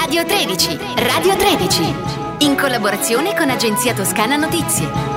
Radio 13, Radio 13, in collaborazione con Agenzia Toscana Notizie.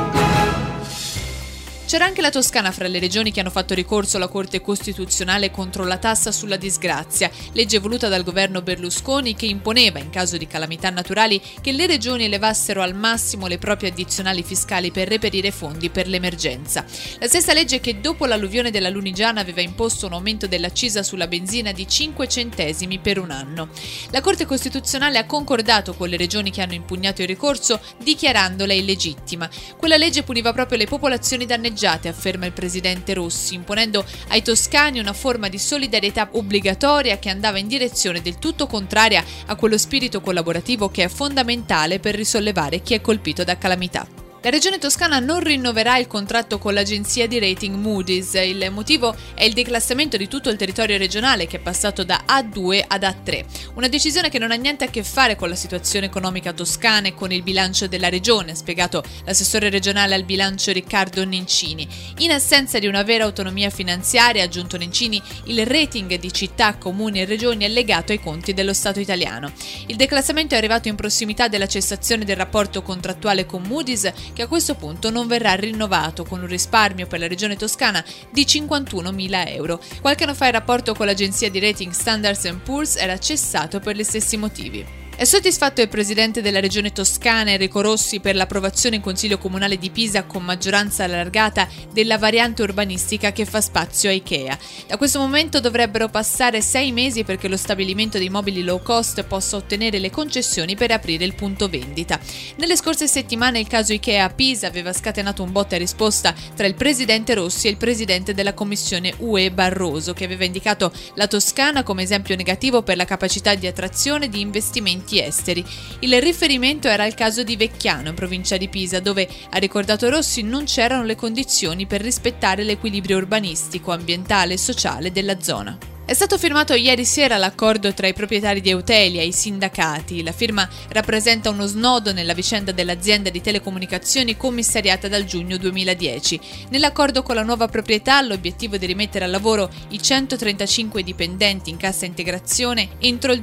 C'era anche la Toscana fra le regioni che hanno fatto ricorso alla Corte Costituzionale contro la tassa sulla disgrazia, legge voluta dal governo Berlusconi che imponeva, in caso di calamità naturali, che le regioni elevassero al massimo le proprie addizionali fiscali per reperire fondi per l'emergenza. La stessa legge che dopo l'alluvione della Lunigiana aveva imposto un aumento dell'accisa sulla benzina di 5 centesimi per un anno. La Corte Costituzionale ha concordato con le regioni che hanno impugnato il ricorso, dichiarandola illegittima. Quella legge puniva proprio le popolazioni danneggiate, afferma il presidente Rossi, imponendo ai toscani una forma di solidarietà obbligatoria che andava in direzione del tutto contraria a quello spirito collaborativo che è fondamentale per risollevare chi è colpito da calamità. La regione toscana non rinnoverà il contratto con l'agenzia di rating Moody's. Il motivo è il declassamento di tutto il territorio regionale che è passato da A2 ad A3. Una decisione che non ha niente a che fare con la situazione economica toscana e con il bilancio della regione, ha spiegato l'assessore regionale al bilancio Riccardo Nencini. In assenza di una vera autonomia finanziaria, ha aggiunto Nencini, il rating di città, comuni e regioni è legato ai conti dello Stato italiano. Il declassamento è arrivato in prossimità della cessazione del rapporto contrattuale con Moody's, che a questo punto non verrà rinnovato, con un risparmio per la regione toscana di 51.000 euro. Qualche anno fa il rapporto con l'agenzia di rating Standard & Poor's era cessato per gli stessi motivi. È soddisfatto il presidente della regione toscana Enrico Rossi per l'approvazione in Consiglio Comunale di Pisa con maggioranza allargata della variante urbanistica che fa spazio a Ikea. Da questo momento dovrebbero passare 6 mesi perché lo stabilimento dei mobili low cost possa ottenere le concessioni per aprire il punto vendita. Nelle scorse settimane il caso Ikea a Pisa aveva scatenato un botta e risposta tra il presidente Rossi e il presidente della Commissione UE Barroso, che aveva indicato la Toscana come esempio negativo per la capacità di attrazione di investimenti esteri. Il riferimento era al caso di Vecchiano, in provincia di Pisa, dove, ha ricordato Rossi, non c'erano le condizioni per rispettare l'equilibrio urbanistico, ambientale e sociale della zona. È stato firmato ieri sera l'accordo tra i proprietari di Eutelia e i sindacati. La firma rappresenta uno snodo nella vicenda dell'azienda di telecomunicazioni commissariata dal giugno 2010. Nell'accordo con la nuova proprietà l'obiettivo è di rimettere al lavoro i 135 dipendenti in cassa integrazione entro il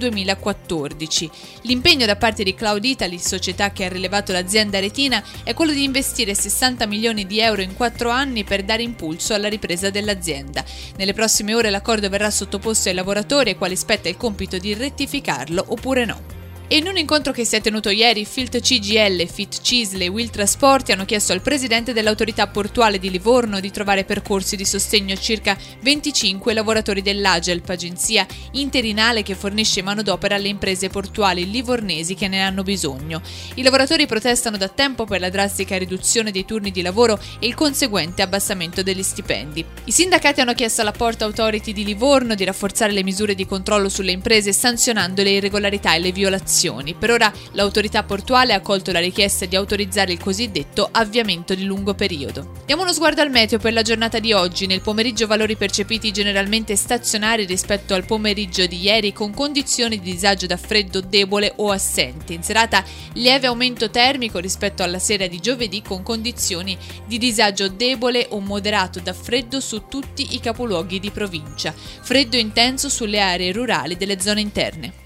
2014. L'impegno da parte di Cloud Italy, società che ha rilevato l'azienda retina, è quello di investire 60 milioni di euro in 4 anni per dare impulso alla ripresa dell'azienda. Nelle prossime ore l'accordo verrà sottoposto ai lavoratori ai quali spetta il compito di rettificarlo oppure no. E in un incontro che si è tenuto ieri, Filt CGL, Fit Cisle e Will Trasporti hanno chiesto al presidente dell'autorità portuale di Livorno di trovare percorsi di sostegno a circa 25 lavoratori dell'Agelp, agenzia interinale che fornisce manodopera alle imprese portuali livornesi che ne hanno bisogno. I lavoratori protestano da tempo per la drastica riduzione dei turni di lavoro e il conseguente abbassamento degli stipendi. I sindacati hanno chiesto alla Port Authority di Livorno di rafforzare le misure di controllo sulle imprese sanzionando le irregolarità e le violazioni. Per ora l'autorità portuale ha accolto la richiesta di autorizzare il cosiddetto avviamento di lungo periodo. Diamo uno sguardo al meteo per la giornata di oggi. Nel pomeriggio valori percepiti generalmente stazionari rispetto al pomeriggio di ieri, con condizioni di disagio da freddo debole o assente. In serata lieve aumento termico rispetto alla sera di giovedì, con condizioni di disagio debole o moderato da freddo su tutti i capoluoghi di provincia. Freddo intenso sulle aree rurali delle zone interne.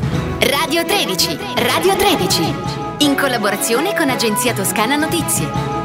Radio 13, Radio 13, in collaborazione con Agenzia Toscana Notizie.